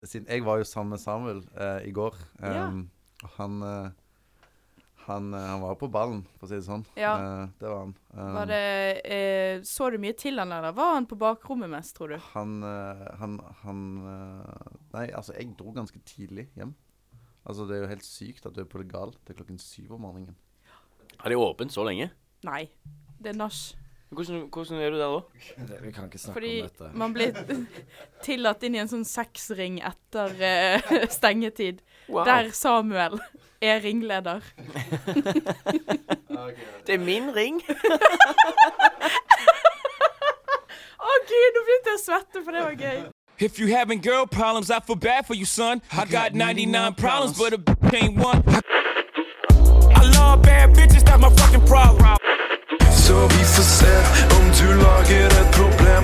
siden jeg var jo sammen med Samuel i går. Ja. Og han var på ballen, for å si det sånn. Ja. Det var han. Var det, så du mye til han, eller var han på bakrommet mest, tror du? Nei, altså, jeg dro ganske tidlig hjem. Altså, det er jo helt sykt at du er på det gal til 7:00 om morgenen. Har de åpent så lenge? Nei, det er nach. Hvordan er du der da? Vi kan ikke snakke Fordi om dette. man blir tillatt inn i en sånn seksring etter stengetid. Wow. Der Samuel er ringleder. Det er min ring. Å Gud, nå begynte jeg å svette, for det var gøy. If you having girl problems, I feel bad for you, son. I got 99 problems, but a ain't one. I love bad bitches, that's my fucking problem. Så vi får se om du lager et problem.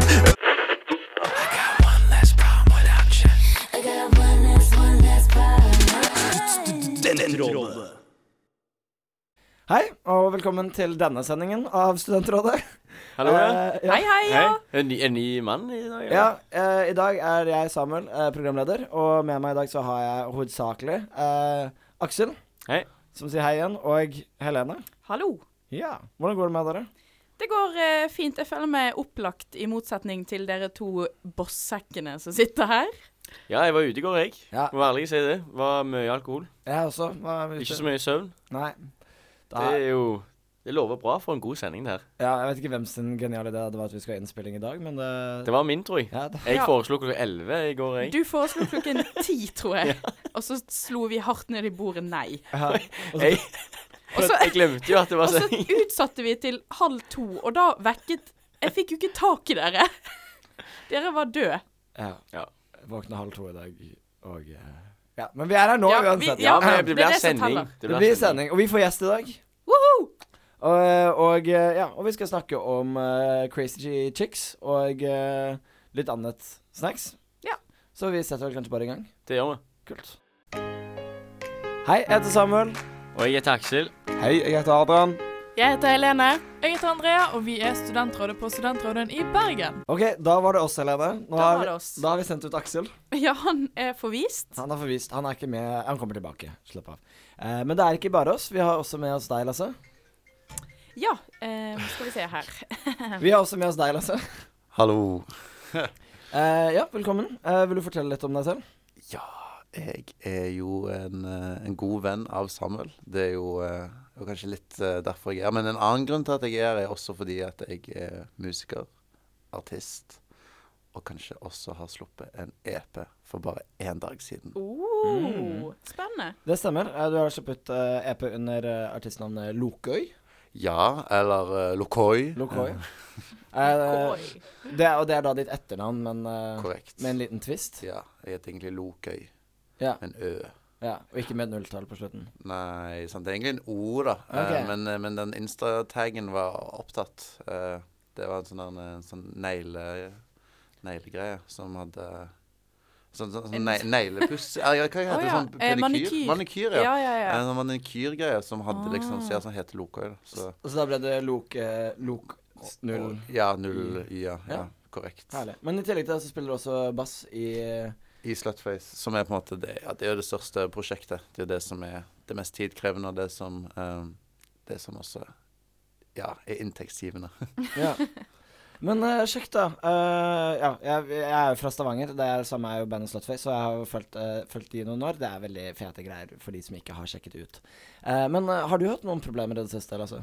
I got one less problem without you. I got one less problem. Studentrådet. Hei, og velkommen til denne sendingen av Studentrådet. Hallo, ja. Ja. Hei, hei, ja. En ny mann i dag? Ja, i dag er jeg Samuel, programleder, og med meg i dag så har jeg hovedsakelig Aksel, Hei. som sier hei igjen, og Helene. Hallo. Ja, hvordan går det med dere? Det går fint. Jeg føler meg opplagt, i motsetning til dere to bossekkene som sitter her. Ja, jeg var ute i går, jeg. Ja. Må være ærlig å si det. Var mye alkohol. Jeg også. Ikke så mye søvn. Nei. Det lover bra for en god sending der. Ja, jeg vet ikke hvem sin geniale idé det var at vi skal ha innspilling i dag, men det... Det var min, tror jeg. Ja, Jeg Ja. foreslo 11 i går, jeg. Du foreslo 10, tror jeg. Og så slo vi hardt ned i bordet nei. Ja. Jeg, Og så- jeg glemte jo at det var Og så sending. utsatte vi til 1:30, og da vekket... Jeg fikk jo ikke tak i dere. Dere var døde. Ja. Ja. Jeg våknet 1:30 i dag, og... Ja, men vi er her nå Ja, uansett. Ja, men det er det blir det som sending. teller. Det blir sending, og vi får gjest i dag. Woohoo! Og vi skal snakke om Crazy Chicks og litt annet snacks. Ja. Så vi setter vel kanskje bare i gang. Det gjør vi. Kult. Hei, jeg heter Samuel. Og jeg heter Aksel. Hei, jeg heter Adrian. Jeg heter Helene. Jeg heter Andrea, og vi er studentrådet på Studentråden i Bergen. Ok, da var det oss, Helene. Nå Da har var vi- det oss. Da har vi sendt ut Aksel. Ja, han er forvist. Han er forvist. Han er ikke med. Han kommer tilbake. Slapp av. Men det er ikke bare oss. Vi har også med oss deg, Lasse. Ja, skal vi se her. Vi har også med oss deg, Lasse. Hallo. Ja, velkommen. Vil du fortelle litt om deg selv? Ja, jeg er jo en god venn av Samuel. Det er jo kanskje litt derfor jeg er. Men en annen grunn til at jeg er også fordi at jeg er musiker, artist, og kanskje også har sluppet en EP for bare 1 dag siden. Spennende. Det stemmer. Du har sluppet EP under artistnavnet Lokøy. Ja, eller Lokoi. Lokøy. Oi. Det er da ditt etternavn, men Korrekt. med en liten twist. Ja, jeg heter egentlig Lokøy. Ja. En Ø. Ja, og ikke med et nulltall på slutten. Nei, sant. Det er egentlig en O, da. Ok. Men den Insta-taggen var opptatt. Det var en sånn neglegreie som hadde sånn neglepuss. Hva heter det? Å, ja. Sånn pedikyr? Manikyr. Manikyr, ja. Ja. En manikyrgreie som hadde liksom ser sånn heter Lokøy, da. Så Og så da ble det Lok null. ja, 0 ja, Ja. korrekt. Herlig. Men i tillegg til det så spiller du også bass i I Slutface, som er på en måte det, ja, det er jo det største prosjektet. Det er det som er det mest tidkrevende, og det som også ja, er inntektsgivende. Ja. Men sjekk da. Ja, jeg er jo fra Stavanger. Det er samme er jo bandet Slutface, så jeg har jo fulgt de i noen år. Det er veldig fete greier for de som ikke har sjekket det ut. Men har du hatt noen problemer i det siste, altså?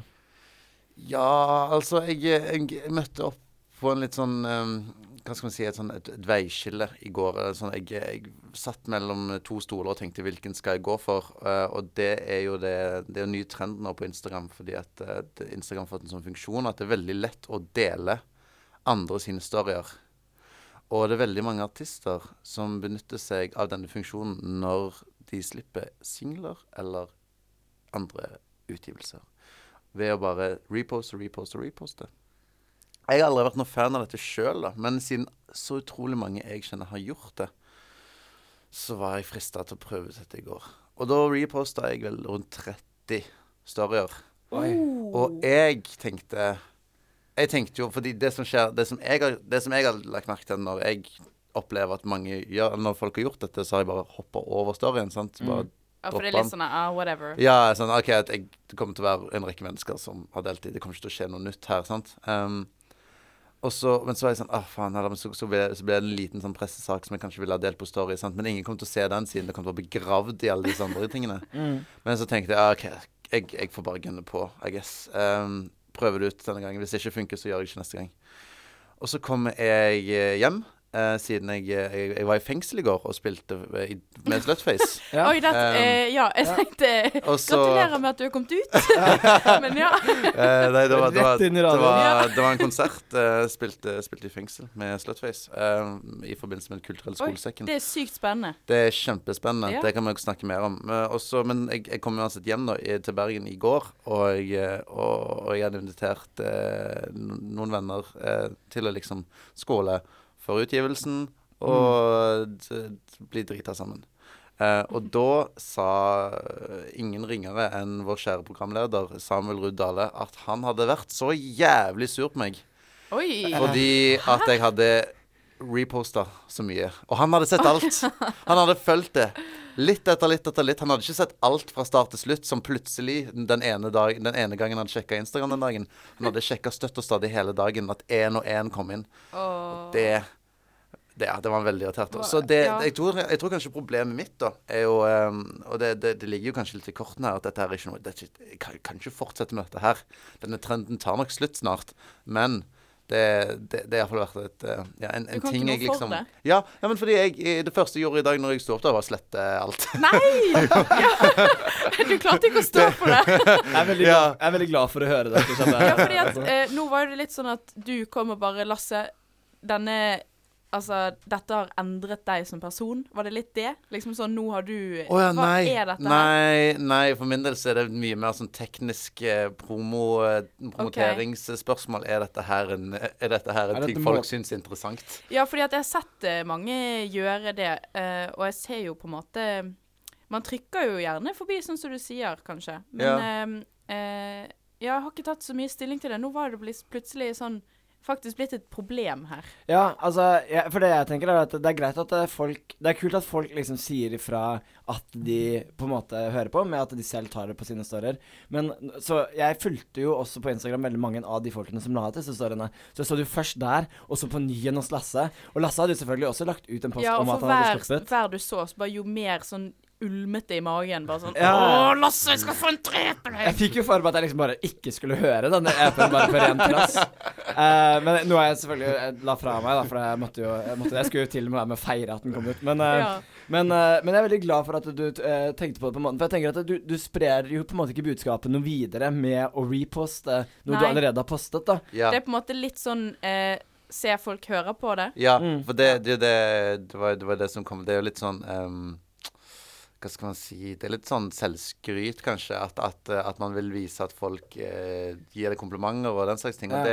Ja, altså, jeg møtte opp på en litt sånn hva skal man si, et veiskille i går. Jeg satt mellom 2 stoler og tenkte hvilken skal jeg gå for, og det er jo en ny trend nå på Instagram, fordi at Instagram har fått en sånn funksjon at det er veldig lett å dele andre sine storyer. Og det er veldig mange artister som benytter seg av denne funksjonen når de slipper singler eller andre utgivelser, ved å bare reposte. Jeg har aldri vært noen fan av dette selv da, men siden så utrolig mange jeg kjenner har gjort det, så var jeg fristet til å prøve dette i går. Og da repostet jeg vel rundt 30 storyer. Og jeg tenkte jo, fordi det som jeg har lagt merke til når jeg opplever at mange gjør. Når folk har gjort dette, så har jeg bare hoppet over storyen, sant? Bare Ja, for det er dropper litt sånn, whatever. Ja, sånn, ok, det kommer til å være en rekke mennesker som har delt i. Det kommer ikke til å skje noe nytt her, sant? Men så var jeg sånn, faen, men så ble det en liten sånn pressesak som jeg kanskje ville ha delt på story, sant? Men ingen kommer til å se den siden det kommer til å bli begravd i alle disse andre tingene. Men så tenkte jeg, ok, jeg får bare gunne på, I guess. Prøve det ut denne gangen. Hvis det ikke funker, så gjør jeg ikke neste gang. Og så kommer jeg hjem. Siden jeg var i fengsel i går og spilte med Slutface. Oi, jeg tenkte gratulerer med at du har kommet ut. Men ja. Nei, det Rett inn i radioen. var en konsert. Spilte i fengsel med Slutface i forbindelse med Den kulturelle skolesekken. Det er sykt spennende. Det er kjempespennende. Ja. Det kan vi jo snakke mer om. Men jeg kom uansett hjem da, til Bergen i går, og jeg hadde invitert noen venner til å liksom skåle for utgivelsen, og bli drita sammen. Og da sa ingen ringere enn vår kjære programleder, Samuel Ruud Dale, at han hadde vært så jævlig sur på meg. Oi. Fordi at jeg hadde repostet så mye. Og han hadde sett alt. Han hadde følt det. Litt etter litt. Han hadde ikke sett alt fra start til slutt, som plutselig den ene gangen han sjekket Instagram den dagen. Han hadde sjekket støtt og stadig hele dagen, at en og en kom inn. Det var veldig irritert. Så jeg tror kanskje problemet mitt da, er jo, og det ligger jo kanskje litt i korten her, at dette her er ikke noe, jeg kan ikke fortsette med dette her. Denne trenden tar nok slutt snart, men det har i hvert fall vært en ting jeg liksom... det? Ja, men fordi det første jeg gjorde i dag når jeg stod opp da, var å slette alt. Nei! Du klarte ikke å stå for det. Jeg er veldig glad for å høre det. Ja, fordi at nå var det litt sånn at du kom og bare, Lasse, dette har endret deg som person. Var det litt det? Liksom sånn, nå har du... Hva er dette her? Nei, for min del så er det mye mer sånn teknisk promoteringsspørsmål. Er dette her en ting folk synes er interessant? Ja, fordi at jeg har sett mange gjøre det, og jeg ser jo på en måte... Man trykker jo gjerne forbi, sånn som du sier, kanskje. Men jeg har ikke tatt så mye stilling til det. Nå var det plutselig sånn... faktisk blitt et problem her. Ja, altså, for det jeg tenker er at det er greit at det er kult at folk liksom sier ifra at de på en måte hører på, med at de selv tar det på sine storyer. Men, så jeg fulgte jo også på Instagram veldig mange av de folkene som la til disse storyene. Så jeg så det jo først der, og så på Nyen hos Lasse. Og Lasse hadde jo selvfølgelig også lagt ut en post om at han hadde sluppet. Ja, og for hver du så bare jo mer sånn ulmete i magen, bare sånn, åh, Lasse, jeg skal få en drepe deg! Jeg fikk jo for meg at jeg liksom bare ikke skulle høre denne EP-en bare på ren trass. Men nå er jeg selvfølgelig la fra meg da, for jeg skulle jo til og med feire at den kom ut. Men jeg er veldig glad for at du tenkte på det på en måte, for jeg tenker at du sprer jo på en måte ikke budskapet noe videre med å reposte noe du allerede har postet da. Ja. Det er på en måte litt sånn... ser folk høre på det? Ja, for det var det som kom. Det er jo litt sånn... hva skal man si, det er litt sånn selvskryt kanskje, at man vil vise at folk gir deg komplimenter og den slags ting,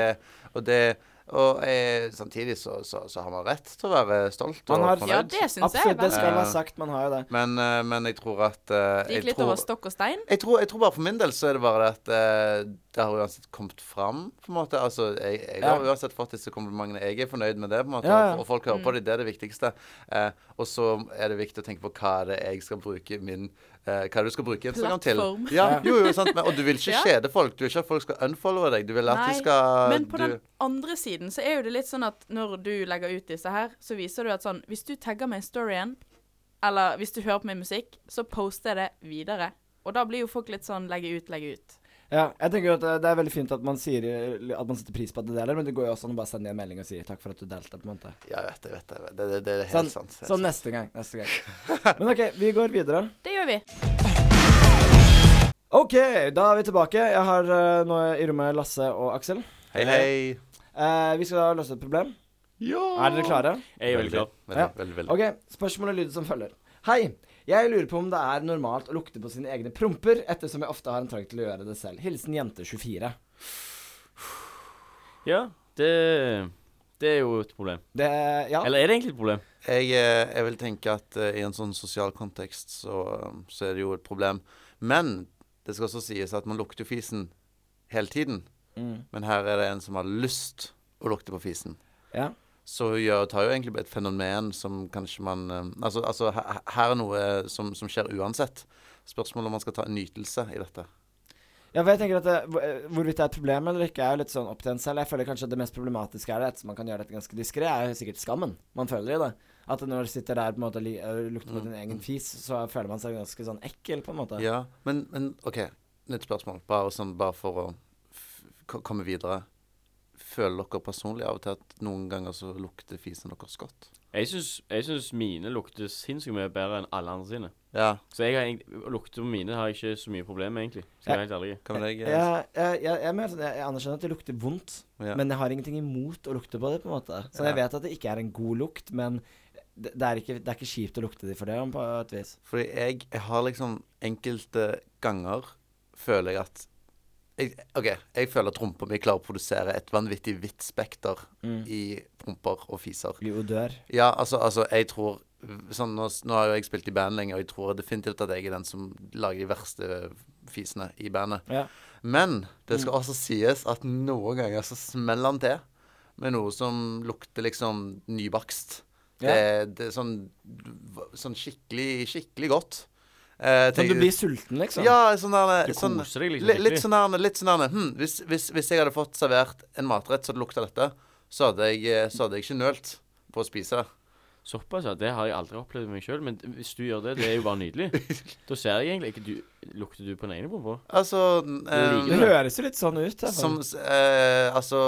og samtidig så har man rett til å være stolt og fornøyd. Ja, det synes absolutt, jeg. Det skal være sagt, man har jo det. Men jeg tror at... det gikk litt over stokk og stein? Jeg tror bare for min del så er det bare at det har uansett kommet fram, på en måte. Altså, jeg har uansett fått disse komplimentene. Jeg er fornøyd med det, på en måte. Og folk hører på det, det er det viktigste. Og så er det viktig å tenke på hva er det jeg skal bruke hva du skal bruke Instagram til. Ja, jo, sant. Og du vil ikke kjede folk. Du vil ikke at folk skal unfollowe deg. Du vil at de skal... Men på den andre siden så er jo det litt sånn at når du legger ut disse her, så viser du at sånn, hvis du tagger meg i storyen, eller hvis du hører på min musikk, så poster jeg det videre. Og da blir jo folk litt sånn, legge ut. Ja, jeg tenker jo at det er veldig fint at man sier at man setter pris på at det deler, men det går jo også an å bare sende en melding og si takk for at du delte, på en måte. Ja, jeg vet det. Det er helt sant. Så neste gang. Men ok, vi går videre. Det gjør vi. Ok, da er vi tilbake. Jeg har nå i rommet Lasse og Aksel. Hei. Vi skal løse et problem. Ja. Er dere klare? Jeg er veldig klar. Veldig. Ok, spørsmålet lyder som følger. Hei, jeg lurer på om det er normalt å lukte på sine egne promper, ettersom jeg ofte har en trang til å gjøre det selv. Hilsen jente 24. Ja, det er jo et problem. Ja. Eller er det egentlig et problem? Jeg vil tenke at i en sånn sosial kontekst så er det jo et problem. Men det skal også sies at man lukter fisen hele tiden. Men her er det en som har lyst å lukte på fisen. Ja. så tar jo egentlig et fenomen som kanskje man altså her noe som skjer uansett. Spørsmålet om man skal ta en nytelse i dette. Ja, for jeg tenker at hvorvidt det er et problem eller ikke, er jo litt sånn opp til en selv. Jeg føler kanskje at det mest problematiske er det, ettersom man kan gjøre dette ganske diskret, er jo sikkert skammen. Man føler i det. At når du sitter der på en måte og lukter på din egen fis, så føler man seg ganske sånn ekkel på en måte. Ja, men ok, nytt spørsmål. Bare for å komme videre. Føler dere personlig av og til at noen ganger så lukter fisen deres godt? Jeg synes mine lukter sinnssykt mye bedre enn alle andre sine. Ja. Så lukter på mine har jeg ikke så mye problem med, egentlig. Skal jeg være helt ærlig. Hva med deg? Jeg anerkjenner at det lukter vondt, men jeg har ingenting imot å lukte på det, på en måte. Så jeg vet at det ikke er en god lukt, men det er ikke kjipt å lukte de for det, på et vis. Fordi jeg har liksom enkelte ganger føler jeg at jeg føler at rumpa mi klarer å produsere et vanvittig vidt spekter i promper og fiser. I odør. Ja, altså jeg tror sånn, nå har jo jeg spilt i band lenge, og jeg tror definitivt at jeg er den som lager de verste fisene i bandet. Ja. Men det skal også sies at noen ganger så smeller han til med noe som lukter liksom nybakst. Det er sånn skikkelig godt. Sånn du blir sulten, liksom? Ja, sånn der Du koser deg liksom. Litt sånn der hvis jeg hadde fått servert en matrett så det lukta dette, så hadde jeg ikke nølt på å spise det. Såpass, ja. Det har jeg aldri opplevd med meg selv. Men hvis du gjør det, det er jo bare nydelig. Da ser jeg egentlig ikke lukter du på den ene prompa? Altså det høres jo litt sånn ut. Altså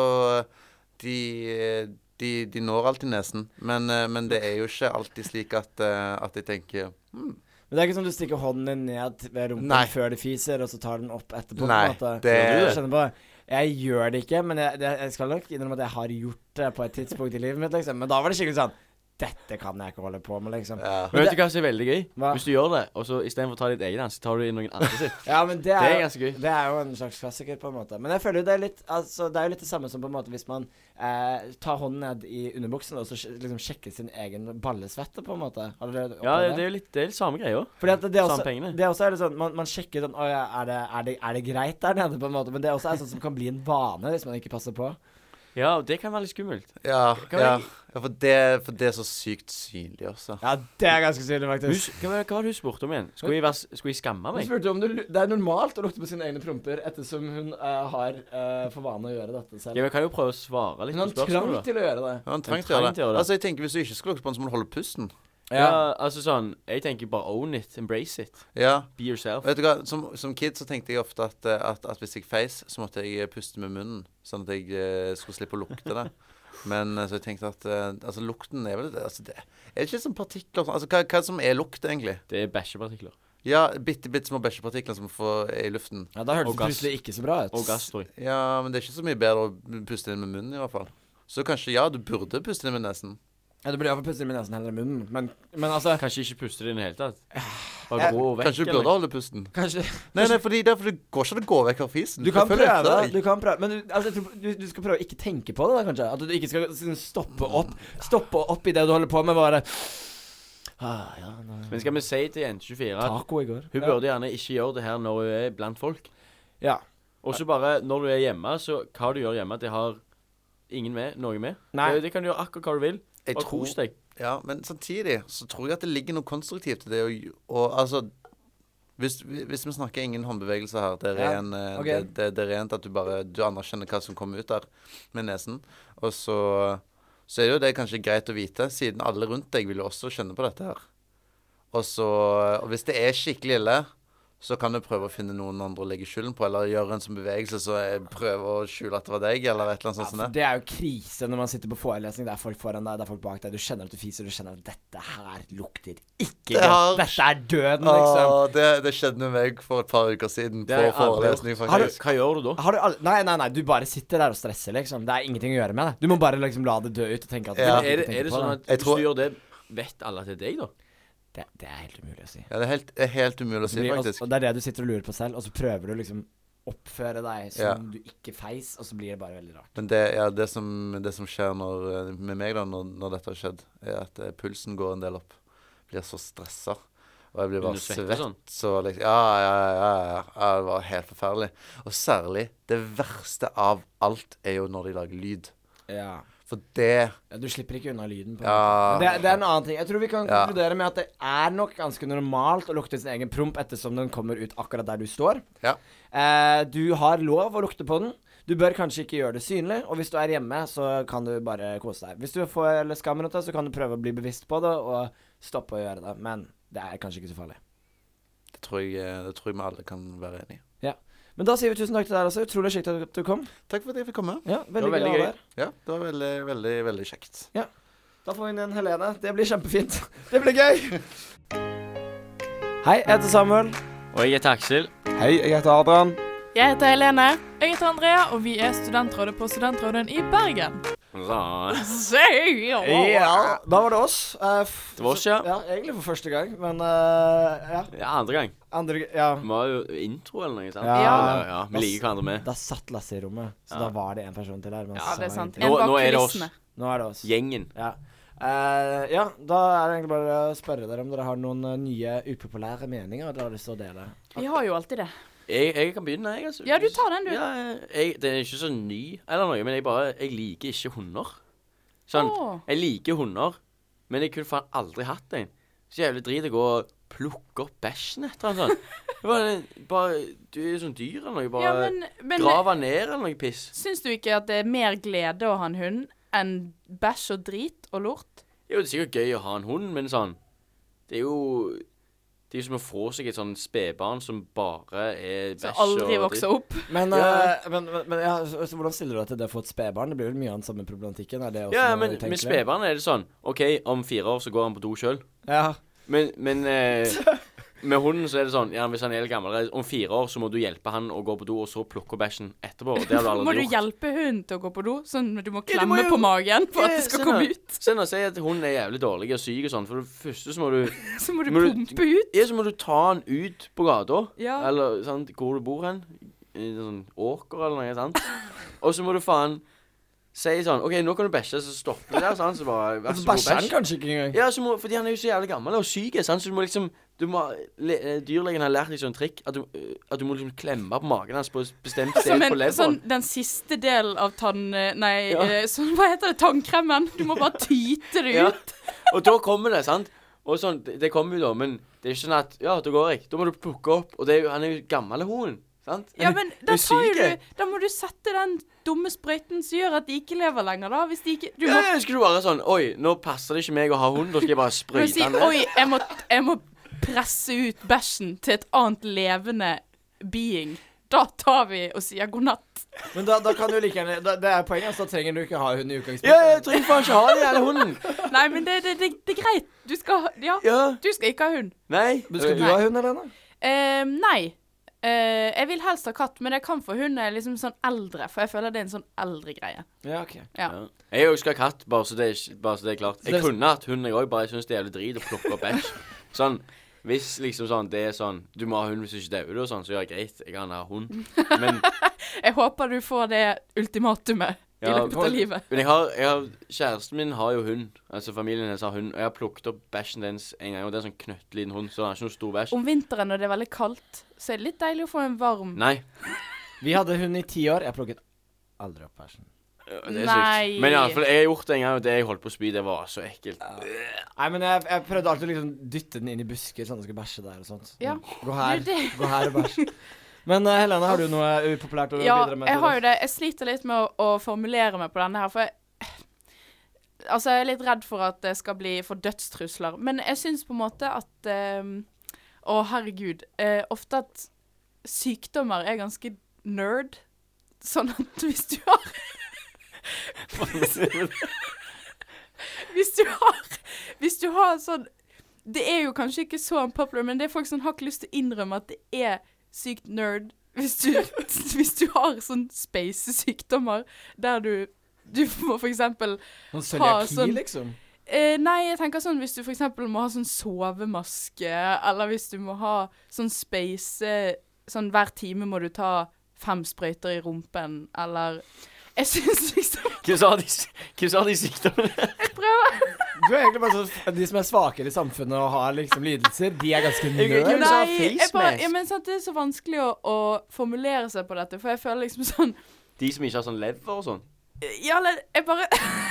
de når alltid nesen. Men det er jo ikke alltid slik at de tenker Men det er ikke som du stikker hånden din ned ved rumpen før det fiser, og så tar den opp etterpå. Nei, jeg skjønner på. Jeg gjør det ikke, men jeg skal nok innrømme at jeg har gjort det på et tidspunkt i livet mitt, liksom. Men da var det skikkelig sånn dette kan jeg ikke holde på med, liksom. Ja. Men vet du hva som er veldig gøy? Hva? Hvis du gjør det, og så i stedet for å ta ditt eget ansikt, tar du inn noen andre sitt. Ja, men det er ganske gøy. Det er jo en slags klassiker, på en måte. Men jeg føler jo det er litt altså, det er jo litt det samme som på en måte hvis man tar hånden ned i underbuksen og så liksom sjekker sin egen ballesvette, på en måte. Ja, det er litt samme greie også. Fordi at det også er det sånn man sjekker sånn, er det greit der nede, på en måte. Men det også er sånn som kan bli en vane hvis man ikke passer på. Ja, og det kan være litt skummelt. Ja, for det er så sykt synlig også. Ja, det er ganske synlig, faktisk. Hva var det hun spurte om igjen? Skulle jeg skamme meg? Hun spurte om det er normalt å lukte på sine egne promper, ettersom hun har for vane å gjøre dette selv. Ja, men jeg kan jo prøve å svare litt på spørsmålet. Han trang til å gjøre det. Ja, han trang til å gjøre det. Altså, jeg tenker hvis du ikke skal lukte på den, så må du holde pusten. Ja, altså sånn jeg tenker bare own it, embrace it. Ja. Be yourself. Vet du hva, som kid så tenkte jeg ofte at hvis jeg feis, så måtte jeg puste med munnen, sånn at jeg skulle slippe å lukte det. Men så jeg tenkte at altså lukten er vel altså, det er ikke sånn partikler. Altså hva som er lukt egentlig? Det er bæsjepartikler. Ja, bitte små bæsjepartikler som får i luften. Ja, da hørtes det plutselig ikke så bra ut. Og gass, tror jeg. Ja, men det er ikke så mye bedre å puste inn med munnen i hvert fall. Så kanskje du burde puste inn med nesen. Ja, du burde iallfall puste inn med nesen heller i munnen. Men altså kanskje ikke puste det inn i hele tatt. Bare gå vekk. Kanskje du burde holde pusten. Kanskje. Nei, fordi det går ikke å gå vekk av fisen. Du kan prøve. Men du skal prøve å ikke tenke på det da, kanskje. At du ikke skal stoppe opp i det du holder på med, bare Men skal vi si til Jente 24 at taco i går. Hun burde gjerne ikke gjøre det her når hun er blant folk. Ja. Og så bare, når du er hjemme, så hva du gjør hjemme, det har ingen med, noe med. Nei. Det kan du gjøre akkurat hva du vil. Bare kos deg. Ja, men samtidig så tror jeg at det ligger noe konstruktivt i det og altså hvis vi snakker ingen håndbevegelser her, det er rent at du anerkjenner hva som kommer ut der med nesen, og så er jo det kanskje greit å vite, siden alle rundt deg vil jo også kjenne på dette her. Og hvis det er skikkelig ille, så kan du prøve å finne noen andre å legge skylden på, eller gjøre en sånn bevegelse så jeg prøver å skjule at det var deg, eller et eller annet sånt som det. Det er jo krise når man sitter på forelesning, det er folk foran deg, det er folk bak deg, du kjenner at du fiser, du kjenner at dette her lukter ikke godt, dette er døden, liksom. Det skjedde med meg for et par uker siden på forelesning, faktisk. Hva gjør du da? Nei, du bare sitter der og stresser, liksom. Det er ingenting å gjøre med det. Du må bare liksom la det dø ut og tenke at er det sånn at hvis du gjør det, vet alle at det er deg da? Det er helt umulig å si. Ja, det er helt umulig å si, faktisk. Og det er det du sitter og lurer på selv, og så prøver du liksom oppføre deg som du ikke feis, og så blir det bare veldig rart. Men det som skjer med meg da, når dette har skjedd, er at pulsen går en del opp. Blir så stresset. Og jeg blir bare svett. Sånn. Så liksom, ja, det var helt forferdelig. Og særlig, det verste av alt er jo når de lager lyd. Ja. For det Du slipper ikke unna lyden på Ja. det er en annen ting. Jeg tror vi kan Ja. konkludere med at det er nok ganske normalt å lukte sin egen promp ettersom den kommer ut akkurat der du står. Ja. Du har lov å lukte på den. Du bør kanskje ikke gjøre det synlig, og hvis du er hjemme, så kan du bare kose deg. Hvis du får skam rundt det, så kan du prøve å bli bevisst på det og stoppe å gjøre det. Men det er kanskje ikke så farlig. Det tror jeg vi alle kan være enig i. Ja. Men da sier vi tusen takk til deg også. Utrolig kjekt at du kom. Takk for at jeg fikk komme. Ja, veldig, veldig gøy. gøy. Ja, det var veldig, veldig, veldig kjekt. Da får vi inn en Helene. Det blir kjempefint. Det blir gøy. Hei, jeg heter Samuel. Og jeg heter Aksel. Hei, jeg heter Adrian. Jeg heter Helene. Jeg heter Andrea, og vi er studentrådet på Studentråden i Bergen. Ja, da var det oss. Det var oss, ja. Ja, egentlig for første gang, men ja. Ja, andre gang. Ja. Vi var jo intro eller noe, sant? Ja. Ja, vi liker hverandre med. Da satt Lasse i rommet, så Ja. da var det en person til her. Ja, det er sant. Nå- En bak nå er det oss. kulissene. Nå er det oss. Gjengen. Ja. Ja, da er det egentlig bare å spørre dere om dere har noen nye upopulære meninger dere har lyst til å dele. Vi har jo alltid det. Jeg kan begynne, jeg. Altså. Ja, du tar den, du. Ja, det er ikke så ny eller noe, men jeg liker ikke hunder. Sånn, Åh. jeg liker hunder, men jeg kunne faen aldri hatt en. Så jævlig drit å gå og plukke opp bæsjen etter en sånn. Du er jo sånn dyr eller noe, bare Ja, men grave ned eller noe piss. syns du ikke at det er mer glede å ha en hund enn bæsj og drit og lort? Jo, det er sikkert gøy å ha en hund, men sånn, det er jo som å få seg et sånn spedbarn som bare er Så bæsj aldri og vokser opp? Men, Ja. men ja, så hvordan stiller du deg til det å få et spedbarn? Det blir vel mye av den samme problematikken? Er det også Ja, noe men med utenkelig? spedbarn er det sånn, ok, om 4 år så går han på do selv. Ja. Men med hunden så er det sånn, ja, hvis han er litt gammel, om 4 år så må du hjelpe han å gå på do, og så plukke opp bæsjen etterpå. Og det har du Må aldri du gjort. hjelpe hunden til å gå på do? Sånn at du må Ja, du klemme må jo- på magen for at det skal komme ut? Se nå, si at hunden er jævlig dårlig og syk og sånn, for det første så må du Så må du Må du- pumpe ut? Ja, så må du ta han ut på gata. Ja. Eller sant, hvor du bor hen. I en sånn åker eller noe, sant. Og så må du faen si sånn, ok, nå kan du bæsje, så stopper det der, sant. Så bare, vær så god, Bæsjer han bæsj. kanskje ikke engang? Ja, fordi han er jo så jævlig gammel og syk, sant. Så du må liksom dyrlegen har lært liksom en trikk at du må liksom klemme på magen hans på et bestemt sted Som på en, leveren. sånn den siste delen av Nei, Ja. sånn, hva heter det? Tannkremen? Du må bare tyte det Ja. ut. Og da kommer det, sant. Og sånn, det kommer jo da, men det er ikke sånn at, ja, da går jeg. Da må du plukke opp, og han er jo gammel hunden, sant. Ja, men da Er tar jo syke. Da må du sette den dumme sprøyten som gjør at de ikke lever lenger, da. Hvis de ikke Du Ja, må jeg skulle bare sånn, oi, nå passer det ikke meg å ha hund, da skal jeg bare du må si sprøyte den ned. oi, jeg må presse ut bæsjen til et annet levende being. Da tar vi og sier god natt. Men da kan du like gjerne Det er poenget, altså. Da trenger du ikke ha hund i utgangspunktet. Ja, jeg trenger faen ikke ha den jævla hunden. Nei, men det er greit. Du skal Ja, Ja, du skal ikke ha hund. nei. Men skal du ha hund, Helene? Nei. Jeg vil helst ha katt, men jeg kan få hund når jeg er liksom sånn eldre, for jeg føler det er en sånn eldre greie. Ja, ok. Ja. Ja. Jeg også skal ha katt, bare så det er klart. Jeg det- kunne hatt hund, jeg også, bare jeg synes det er jævlig drit å plukke opp bæsj. Sånn, hvis liksom sånn, det er sånn, du må ha hund hvis du ikke dauer og sånn, så ja, greit, jeg kan ha hund. Men Jeg håper du får det ultimatumet i Ja, løpet av livet. Men kjæresten min har jo hund. Altså familien hennes har hund. Og jeg har plukket opp bæsjen dens en gang. Og det er en sånn knøttliten hund, så den har ikke noe stor bæsj. Om vinteren når det er veldig kaldt, så er det litt deilig å få en varm. Nei. Vi hadde hund i 10 år. Jeg plukket aldri opp bæsjen. Det er Nei. sykt. Men i alle fall, jeg har gjort det en gang, og det jeg holdt på å spy, det var så ekkelt. Nei, men jeg prøvde alltid å liksom dytte den inn i busker, sånn at den skulle bæsje der og sånt. Ja. Gå her, Det- gå her og bæsj. Men Helene, har du noe upopulært å Ja, bidra med? jeg til har oss? jo det. Jeg sliter litt med å formulere meg på denne her, for jeg er litt redd for at det skal bli for dødstrusler. Men jeg syns på en måte at Å, herregud. Ofte at sykdommer er ganske nerd. Sånn at hvis du har Hvis du har sånn Det er jo kanskje ikke så unpopular, men det er folk som har ikke lyst til å innrømme at det er sykt nerd hvis du har sånn spacesykdommer der du må for eksempel Sånn ha cøliaki, sånn- liksom? Nei, jeg tenker sånn hvis du for eksempel må ha sånn sovemaske, eller hvis du må ha sånn space Sånn hver time må du ta 5 sprøyter i rumpen, eller Jeg syns liksom Hvem sa de sykdommene? Du er egentlig bare sånn de som er svakere i samfunnet og har liksom lidelser, de er ganske Jeg- nerd. jeg- sa Nei, face jeg bare, mask. ja, men sant, det er så vanskelig å formulere seg på dette, for jeg føler liksom sånn De som ikke har sånn lever og sånn. Ja, eller jeg bare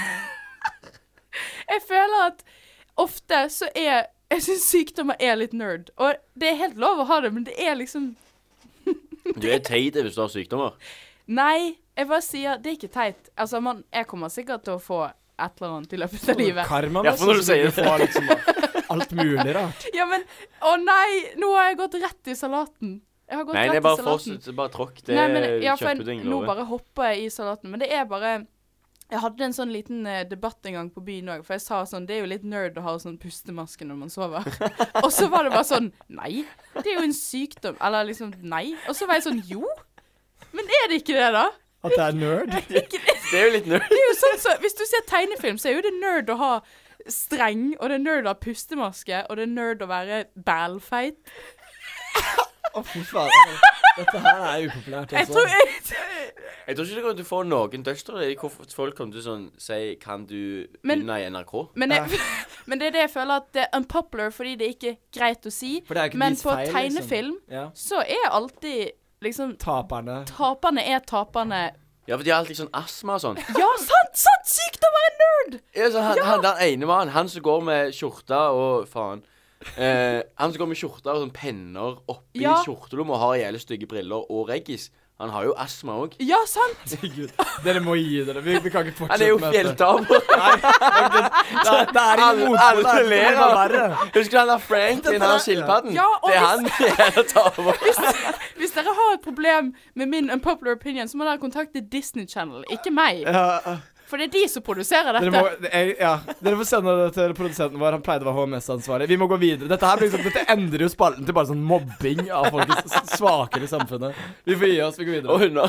Jeg føler at ofte så jeg synes sykdommer er litt nerd. Og det er helt lov å ha det, men det er liksom Du er teit hvis du har sykdommer. Nei, jeg bare sier det er ikke teit. Altså, jeg kommer sikkert til å få et eller annet i løpet av livet. Karma, Ja, for når du sier det. får liksom alt mulig rart. Ja, men å nei, nå har jeg gått rett i salaten. Jeg har gått Nei, det rett er bare i salaten. fortsett. Bare tråkk. Det Nei, men, ja, for kjøper du ingen nå lover. bare hopper jeg i salaten. Men det er bare Jeg hadde en sånn liten debatt en gang på byen òg, for jeg sa sånn det er jo litt nerd å ha sånn pustemaske når man sover. Og så var det bare sånn nei, det er jo en sykdom. Eller liksom nei. Og så var jeg sånn jo, men er det ikke det, da? At det er nerd? Det er jo litt nerd. Det er jo sånn så, hvis du ser tegnefilm, så er jo det nerd å ha streng, og det er nerd å ha pustemaske, og det er nerd å være bælfeit. Å, fy faen. Dette her er upopulært. Jeg Altså. tror Jeg tror ikke det kommer til å få noen dødstre i hvor folk kommer til å sånn, si kan du Men- begynne i NRK? men, men det er det jeg føler at det er unpopular fordi det ikke er greit å si. For det er jo ikke Men deres på feil, tegnefilm Liksom. Ja. så er alltid liksom Taperne. Taperne er taperne. Ja, for de har alltid sånn astma og sånn. Ja, sant! Sykdommer er nerd! Ja, så han den ene mannen, han som går med skjorte og faen. Han som går med skjorte og sånn penner oppi Ja. skjortelommet og har jævlig stygge briller og reggis. Han har jo astma òg. Ja, sant! Gud, dere må gi dere. Vi kan ikke Han er fortsette jo med dette. fjelltaper. Det er ingen motpol. Alle Det er ler ikke av noe verre. Husker du han der Franklin, han der skilpadden? Ja, og det er han jævla taper. Hvis dere har et problem med min unpopular opinion, så må dere kontakte Disney Channel, ikke meg. Ja, For det er de som produserer dere, dette. dere får sende det til produsenten vår. Han pleide å være HMS-ansvarlig. Vi må gå videre. Dette endrer jo spalten til bare sånn mobbing av folk svakere i samfunnet. Vi får gi oss. Vi går videre. Og hunder.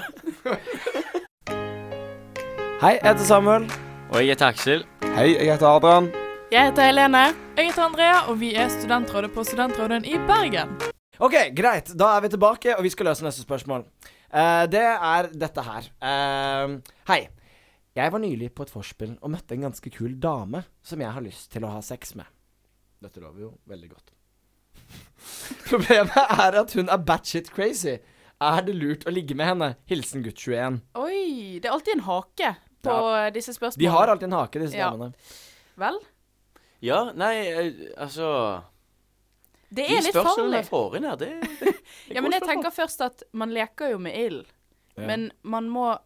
Hei, jeg heter Samuel. Og jeg heter Aksel. Hei, jeg heter Adrian. Jeg heter Helene. Jeg heter Andrea, og vi er studentrådet på Studentråden i Bergen. Ok, greit. Da er vi tilbake, og vi skal løse neste spørsmål. Det er dette her. Hei. Jeg var nylig på et forspill og møtte en ganske kul dame som jeg har lyst til å ha sex med. Dette lover jo veldig godt. Problemet er at hun er batshit crazy. Er det lurt å ligge med henne? Hilsen gutt 21. Oi, det er alltid en hake på disse spørsmålene. De har alltid en hake, disse Ja. damene. Vel? Ja, nei, altså Det De er litt spørsmålene farlig. jeg får inn her, det Ja, men jeg tenker først at man leker jo med ild. Ja. Men man må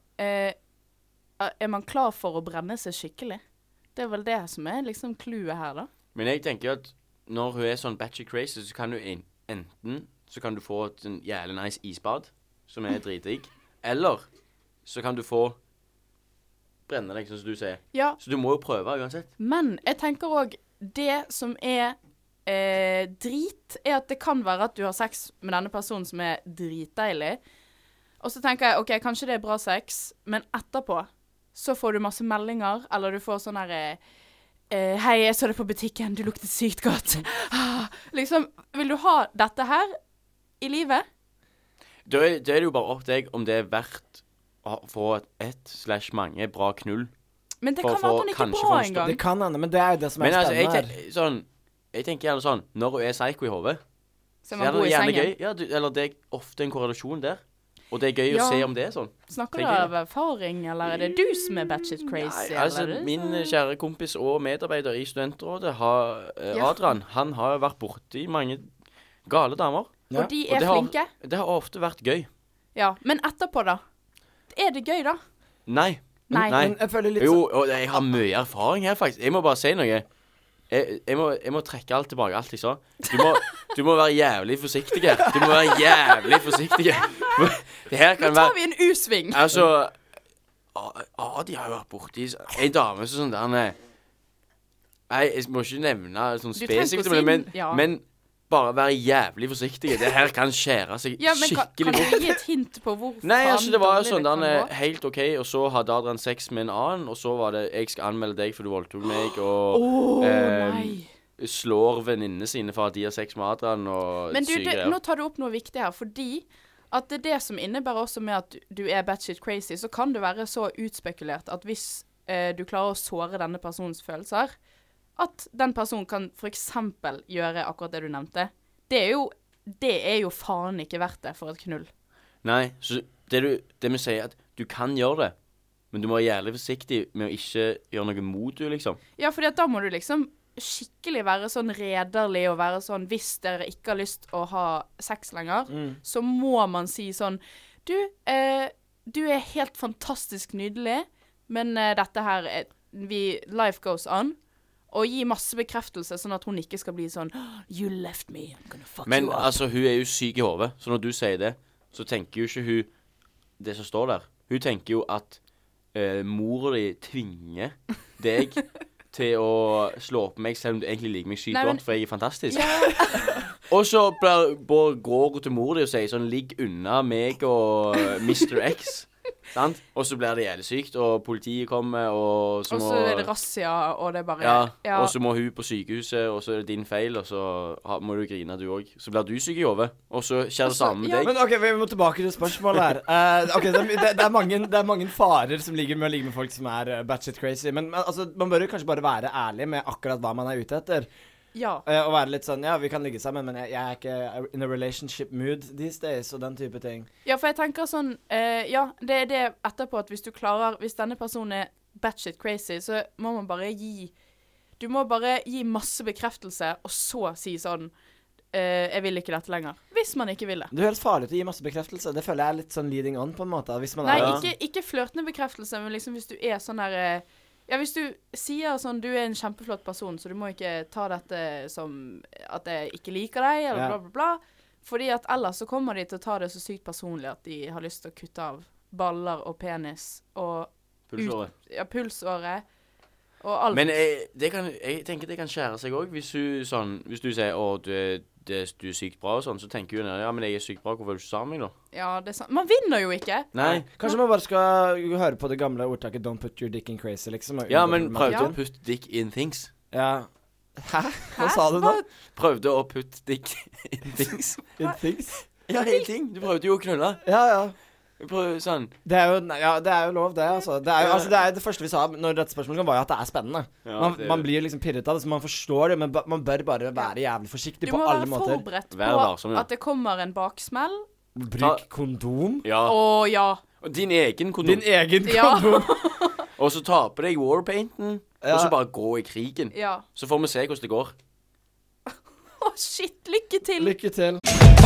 er man klar for å brenne seg skikkelig? Det er vel det som er liksom clouet her, da. Men jeg tenker at når hun er sånn batchy crazy, så kan du enten så kan du få et sånn jævlig nice isbad, som er dritdigg, eller så kan du få brenne deg, sånn som du sier. Ja, Så du må jo prøve uansett. men jeg tenker òg det som er drit, er at det kan være at du har sex med denne personen som er dritdeilig. Og så tenker jeg, ok, kanskje det er bra sex, men etterpå så får du masse meldinger, eller du får sånn her hei, jeg så det på butikken, du lukter sykt godt. Liksom, vil du ha dette her i livet? Da er det jo bare opp til deg om det er verdt å få mange bra knull. Men det For kan å være få- at han ikke er kanskje bra få en engang. Det kan hende, men det er jo det som er Men altså, spennende her. jeg tenker gjerne sånn, når hun er psycho i hovedet, Så så er man er god det i gjerne sengen. gøy. Ja, eller det er ofte en korrelasjon der. Og det er gøy Ja. å se om det er sånn. Snakker du tenker jeg. av erfaring, eller er det du som er batshit crazy? Nei, altså, eller er det min sånn? kjære kompis og medarbeider i studentrådet, Ja. Adrian, han har jo vært borti mange gale damer. Ja. Og de Og er det har- flinke? Det har ofte vært gøy. Ja, men etterpå da? Er det gøy da? Nei. Nei. Nei. Men jeg føler litt Jo, og jeg har mye erfaring her, faktisk. Jeg må bare si noe. Jeg må trekke alt tilbake, alt jeg sa. Du må være jævlig forsiktig. Du må være jævlig forsiktig. Det her Nå kan tar være vi en U-sving. Altså de har jo vært borti ei dame som sånn der Nei, jeg må ikke nevne sånn Du trenger ikke å spesifikt, si- men, ja. men bare være jævlig forsiktig. Det her kan skjære seg Ja, men kan skikkelig du bort. gi et hint på hvor Nei, faen altså det var dårlig sånn det kan der gå? helt OK, og så hadde Adrian sex med en annen, og så var det 'jeg skal anmelde deg for du voldtok meg', og Nei. slår venninnene sine for at de har sex med Adrian, og Men du, syke greier. nå tar du opp noe viktig her, fordi at det er det som innebærer også med at du er batshit crazy, så kan det være så utspekulert at hvis du klarer å såre denne personens følelser, at den personen kan for eksempel gjøre akkurat det du nevnte. Det er jo faen ikke verdt det for et knull. Nei, så det vi sier at du kan gjøre det, Men du må være jævlig forsiktig med å ikke gjøre noe mot du, liksom. Ja, fordi at da må du liksom skikkelig være sånn rederlig og være sånn, hvis dere ikke har lyst å ha sex lenger, så må man si sånn, du er helt fantastisk nydelig, men dette her, life goes on, og gi masse bekreftelse, sånn at hun ikke skal bli sånn, you left me, I'm gonna fuck Men you up. altså, hun er jo syk i hodet, så når du sier det, så tenker jo ikke hun det som står der. Hun tenker jo at mor di tvinger deg til å slå opp meg, selv om du egentlig liker meg sykt godt, for jeg er fantastisk. Og så går hun til mor di og sier sånn, ligg unna meg og Mr. X. Sant? Og så blir det jævlig sykt, og politiet kommer, og så er det razzia, og det er bare... Ja, og så må hun på sykehuset, og så er det din feil, og så må du grine du også. Så blir du syk i hodet, og så skjer det samme med deg. Men ok, vi må tilbake til spørsmålet her. Ok, det er mange farer som ligger med å ligge med folk som er batshit crazy, men altså, man bør jo kanskje bare være ærlig med akkurat hva man er ute etter. Ja. Og være litt sånn, ja, vi kan ligge sammen, men jeg er ikke in a relationship mood these days, og den type ting. Ja, for jeg tenker sånn, ja, det er det etterpå at hvis denne personen er batshit crazy, så må man bare gi masse bekreftelse, og så si sånn, jeg vil ikke dette lenger. Hvis man ikke vil det. Det høres farlig til å gi masse bekreftelse. Det føler jeg er litt sånn leading on på en måte. Hvis man ikke flørtende bekreftelse, men liksom hvis du er sånn der... Ja, hvis du sier sånn, du er en kjempeflott person, så du må ikke ta dette som at jeg ikke liker deg, eller bla bla bla. Fordi at ellers så kommer de til å ta det så sykt personlig at de har lyst til å kutte av baller og penis og... Pulsåret. Ja, pulsåret. Og alt. Men jeg tenker det kan skjære seg også. Hvis du sier, du er sykt bra og sånn, så tenker hun, ja, men jeg er sykt bra, hvorfor er du ikke sammen med meg da? Ja, det er sant. Man vinner jo ikke. Nei. Kanskje man bare skal høre på det gamle ordtaket, don't put your dick in crazy, liksom. Ja, men prøvde å putte dick in things. Ja. Hæ? Hva sa du nå? Prøvde å putte dick in things. In things? Ja, hele ting. Du prøvde jo å knulle. Ja, ja. Sånn. Det er jo lov, det, altså. Det er det første vi sa når dette spørsmålet kom, var jo at det er spennende. Ja, man blir liksom pirret av det, så man forstår det, men man bør bare være jævlig forsiktig på alle måter. Du må være forberedt på at det kommer en baksmell. Bruk kondom. Ja. Ja. Og din egen kondom. Og så ta på deg warpainten, og så bare gå i krigen. Ja. Så får vi se hvordan det går. Shit, lykke til. Lykke til.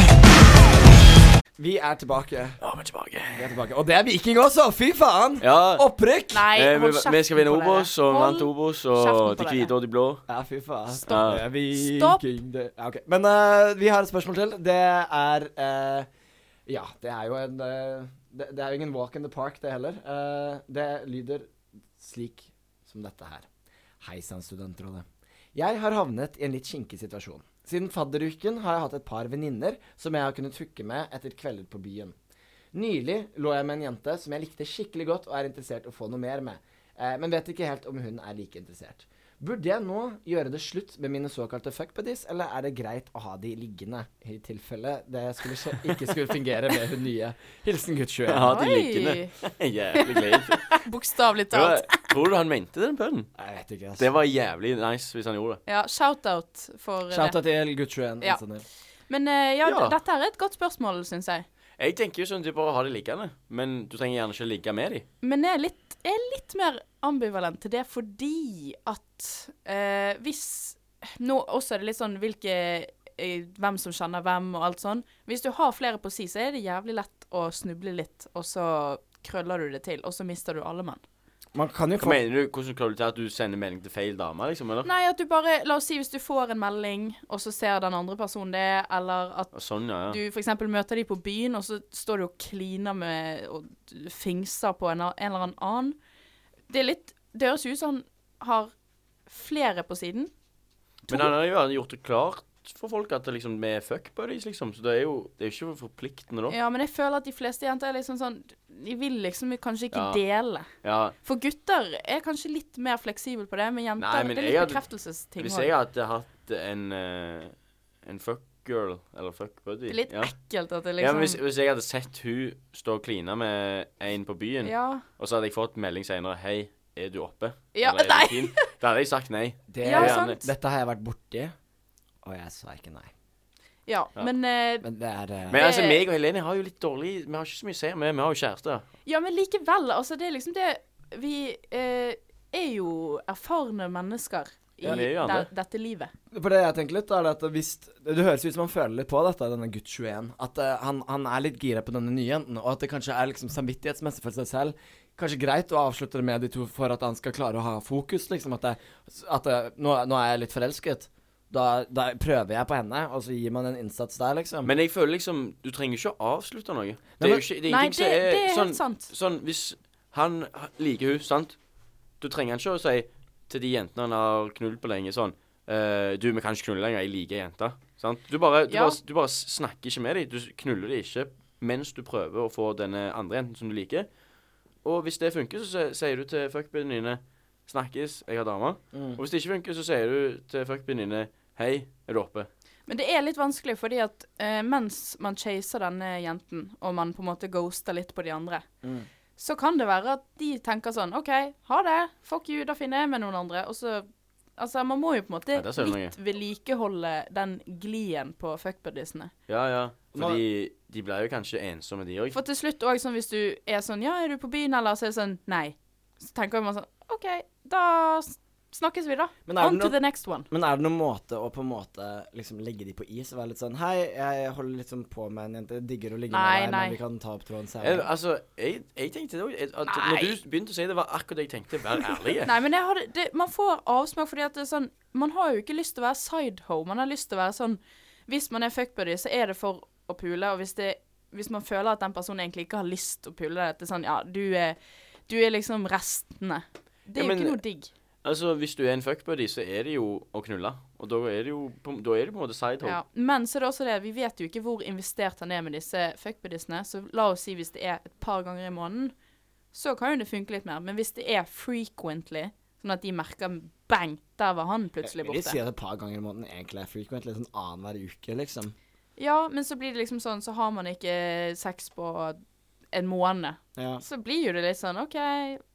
Vi er tilbake. Ja, vi er tilbake. Og det er Viking også, fy faen! Ja. Opprykk! Nei, hold kjeft. Vi skal vinne Obos, og vant Obos, og de hvite og de blå. Ja, fy faen. Stopp. Viking, ja, ok. Men vi har et spørsmål til. Det er ja, det er jo en det er jo ingen walk in the park, det heller. Det lyder slik som dette her. Hei sann, studentrådet. Jeg har havnet i en litt kinkig situasjon. Siden fadderuken har jeg hatt et par venninner som jeg har kunnet hooke med etter kvelder på byen. Nylig lå jeg med en jente som jeg likte skikkelig godt og er interessert i å få noe mer med, men vet ikke helt om hun er like interessert. Burde jeg nå gjøre det slutt med mine såkalte fuckbuddies, eller er det greit å ha de liggende, i tilfelle det ikke skulle fungere med hun nye? Hilsen gutt 21. Ja, de liggende. Jævlig glad. Bokstavlig talt. Tror du han mente den pønnen? Jeg vet ikke, altså. Det var jævlig nice hvis han gjorde det. Ja, shout-out for shout-out til gutt 21. Ja. Men dette er et godt spørsmål, synes jeg. Jeg tenker jo sånn at du bare har de liggende, men du trenger gjerne ikke ligge med de. Men jeg er litt mer ambivalent til det, fordi at hvis nå også er det litt sånn hvem som kjenner hvem og alt sånn. Hvis du har flere på si, så er det jævlig lett å snuble litt, og så krøller du det til, og så mister du alle mann. Man kan jo Hva mener du? Hvordan klarer du til at du sender melding til feil dame, liksom, eller? Nei, at du bare, la oss si hvis du får en melding, og så ser den andre personen det, eller at sånn, ja. Du for eksempel møter de på byen, og så står du og kliner med, og fingser på en eller annen. Det høres ut som han har flere på siden. Men han har jo gjort det klart for folk at det liksom med fuckbuddies, liksom. Så det er jo ikke forpliktende da. Ja, men jeg føler at de fleste jenter er liksom sånn, de vil liksom kanskje ikke dele. Ja. For gutter er kanskje litt mer fleksible på det, men jenter, det er litt bekreftelsesting. Hvis jeg hadde hatt en fuckgirl, eller fuckbuddy. Det er litt ekkelt at det liksom... Ja, men hvis jeg hadde sett hun stå og kline med en på byen, og så hadde jeg fått melding senere, hei, er du oppe? Ja, nei! Da hadde jeg sagt nei. Sant. Dette har jeg vært borti. Og jeg sa ikke nei. Ja. Men det er Men altså, meg og Helene har jo litt dårlig. Vi har ikke så mye å se med. Vi har jo kjæreste. Ja, men likevel. Altså, det er liksom det vi er jo erfarne mennesker i Ja, vi er jo det. dette livet. For det jeg tenker litt, er at hvis det høres ut som han føler litt på dette, denne gutt 21, at han er litt gira på denne nye jenten, og at det kanskje er liksom samvittighetsmessig for seg selv kanskje greit å avslutte det med de to for at han skal klare å ha fokus, liksom, nå er jeg litt forelsket. Da prøver jeg på henne, og så gir man en innsats der, liksom. Men jeg føler liksom du trenger ikke å avslutte noe. Nei, Det er jo ikke, det er Nei, ingenting det er som helt sant. Sånn, hvis han liker hun, sant? Du trenger han ikke å si til de jentene han har knullet på lenge sånn du, vi kan ikke knulle lenger, jeg liker jenter. Sant? Du bare snakker ikke med dem. Du knuller dem ikke mens du prøver å få denne andre jenten som du liker. Og hvis det funker, så sier du til fuckbuddyene dine snakkes, jeg har damer. Og hvis det ikke funker, så sier du til fuckbuddyene dine hei, er du oppe? Men det er litt vanskelig, fordi at mens man chaser denne jenten, og man på en måte ghoster litt på de andre, så kan det være at de tenker sånn, ok, ha det, fuck you, da finner jeg med noen andre. Og så, altså, man må jo på en måte der ser du litt vedlikeholde den glien på fuckbuddiesene. Ja. Fordi de blir jo kanskje ensomme, de også. For til slutt også, sånn, hvis du er sånn, ja, er du på byen, eller så er det sånn, nei. Så tenker man sånn, ok, da snakkes vi da. On to the next one. Men er det noen måte å på en måte liksom legge de på is og være litt sånn, hei, jeg holder litt sånn på med en jente, digger å ligge med deg, men vi kan ta opp tråden senere. Altså, jeg tenkte det også, når du begynte å si det, var akkurat det jeg tenkte, vær ærlig. Nei, men man får avsmak fordi at det er sånn, man har jo ikke lyst til å være sideho, man har lyst til å være sånn, hvis man er fuckbuddy, så er det for å pule, og hvis man føler at den personen egentlig ikke har lyst til å pule det, det er sånn, ja, du er liksom restene. Det er jo ikke noe digg. Altså, hvis du er en fuckbuddy, så er det jo å knulle. Og da er det jo på en måte sidehole. Ja, men så er det også det, vi vet jo ikke hvor investert han er med disse fuckbuddiesene, så la oss si hvis det er et par ganger i måneden, så kan jo det funke litt mer. Men hvis det er frequently, sånn at de merker bang, der var han plutselig borte. Jeg vil si at et par ganger i måneden egentlig er frequently, sånn annen hver uke, liksom. Ja, men så blir det liksom sånn, så har man ikke sex på en måned. Ja. Så blir jo det litt sånn, ok...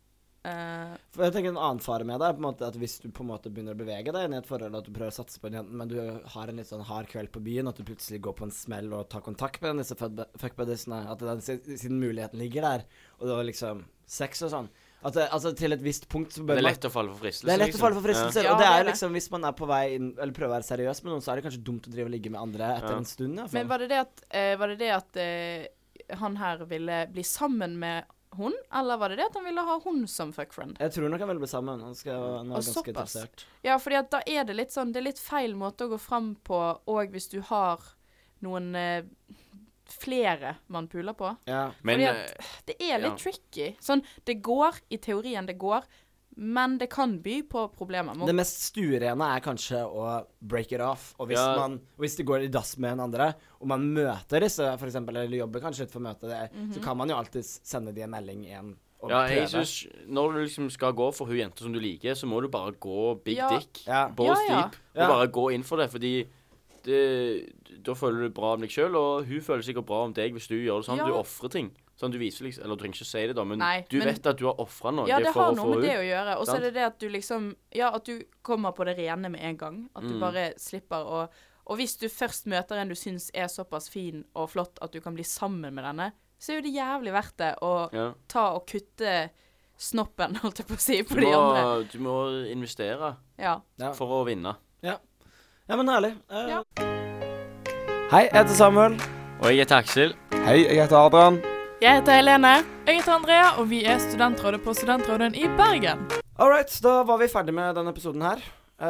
For jeg tenker en annen fare med det er på en måte at hvis du på en måte begynner å bevege deg inn i et forhold, at du prøver å satse på en jente, men du har en litt sånn hard kveld på byen, at du plutselig går på en smell og tar kontakt med disse fuckbuddiesene, at siden muligheten ligger der, og det var liksom sex og sånn, altså til et visst punkt så bør det er lett å falle for fristelser. Det er lett å falle for fristelser, Ja, og det er det jo er liksom, hvis man er på vei inn, eller prøver å være seriøs med noen, så er det kanskje dumt å drive og ligge med andre etter en stund, i hvert fall. Men var det det at han her ville bli sammen med hun, eller var det at han ville ha hun som fuckfriend? Jeg tror nok han vil bli sammen. Han er ganske såpass. interessert. Ja, fordi at da er det litt sånn, det er litt feil måte å gå frem på, og hvis du har noen flere man puler på. Ja. Men, fordi at det er litt tricky. Sånn, det går, i teorien det går, men det kan by på problemer. Det mest stuerene er kanskje å break it off. Og hvis det går i dass med en andre, og man møter disse, for eksempel, eller jobber kanskje litt for å møte det, så kan man jo alltid sende de en melding igjen og prøve. Jeg synes, når du liksom skal gå for hun jente som du liker, så må du bare gå big dick. Balls deep. Og bare gå inn for det, fordi da føler du bra om deg selv, og hun føler sikkert bra om deg hvis du gjør det sånn. Du offrer ting. Sånn du viser liksom, eller du trenger ikke si det da, men du vet at du har offret noe for å få Ja, det har noe med det å gjøre. Og så er det det at du liksom, at du kommer på det rene med en gang. At du bare slipper å... Og hvis du først møter en du synes er såpass fin og flott at du kan bli sammen med denne, så er jo det jævlig verdt det å ta og kutte snoppen, holdt jeg på å si, på de andre. Du må investere for å vinne. Ja, men herlig. Hei, jeg heter Samuel. Og jeg heter Aksel. Hei, jeg heter Adrian. Jeg heter Helene. Jeg heter Andrea, og vi er studentrådet på Studentråden i Bergen. Alright, da var vi ferdig med denne episoden her.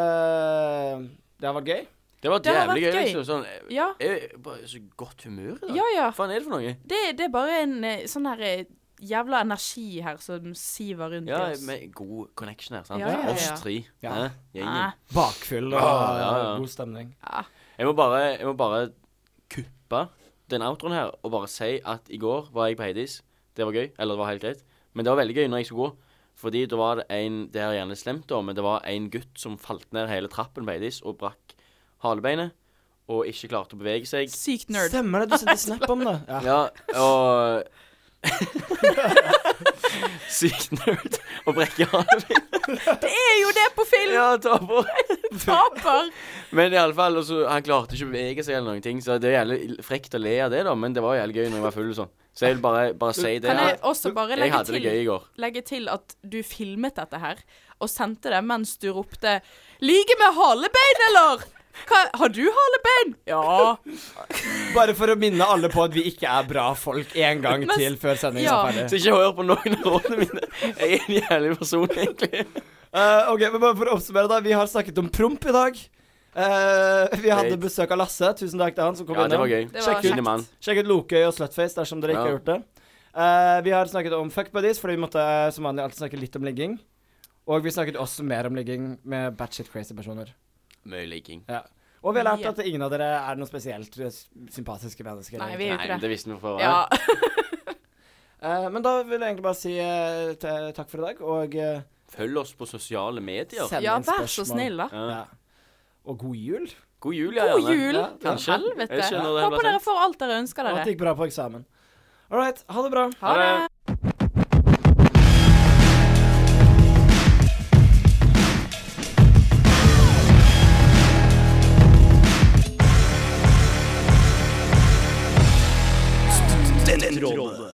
Det har vært gøy. Det var jævlig gøy, liksom. Sånn, Ja. jeg er bare så godt humør i dag. Ja. Hva faen er det for noe? Det er bare en sånn her jævla energi her som siver rundt i Ja, oss. med god connection her, sant? Ja. Oss tre. Ja. Gjengen. Bakfyll og ja. god stemning. Jeg må bare kuppe den outroen her, og bare si at i går var jeg på Heidis. Det var gøy, eller det var helt greit. Men det var veldig gøy når jeg skulle gå. Fordi da var det det er gjerne slemt da, men det var en gutt som falt ned hele trappen på Heidis og brakk halebeinet, og ikke klarte å bevege seg. Sykt nerd. Stemmer det, du sendte snap om det. Ja, og Sykt nerd og brekke halen. Det er jo det på film! Ja, taper. Taper! Men i alle fall, han klarte ikke å bevege seg eller noen ting, så det er jævlig frekt å le av det da, men det var jævlig gøy når jeg var full og sånn. Så jeg vil bare si det. Kan jeg også bare Jeg hadde det gøy i går. legge til at du filmet dette her, og sendte det mens du ropte «Lige med halebein, eller?» Har du halebein? Ja. Bare for å minne alle på at vi ikke er bra folk en gang til før sendingen er ferdig. Så ikke hør på noen av rådene mine. Jeg er en jævlig person, egentlig. Ok, men bare for å oppsummere da, vi har snakket om promp i dag. Vi hadde besøk av Lasse. Tusen takk til han som kom Ja, innom. det var gøy. Det var kjekt. Sjekk ut Lokøy og Slutface dersom dere ikke har gjort det. Vi har snakket om fuck buddies, fordi vi måtte som vanlig alltid snakke litt om ligging. Og vi snakket også mer om ligging med batshit crazy personer. Mye liking. Ja. Og vi har lært at ingen av dere er noe spesielt sympatiske mennesker. Nei, vi er jo ikke Nei, det visste vi for Ja. Men da vil jeg egentlig bare si takk for i dag, og Følg oss på sosiale medier. send Ja, inn vær spørsmål. så snill da. Ja. Ja. Og god jul. God jul, ja. God jul! Ja, kanskje. Helvete. Jeg skjønner det Håper blir dere får alt dere ønsker Og at dere. det gikk bra på eksamen. All right, ha det bra. Ha det! Studentrolle.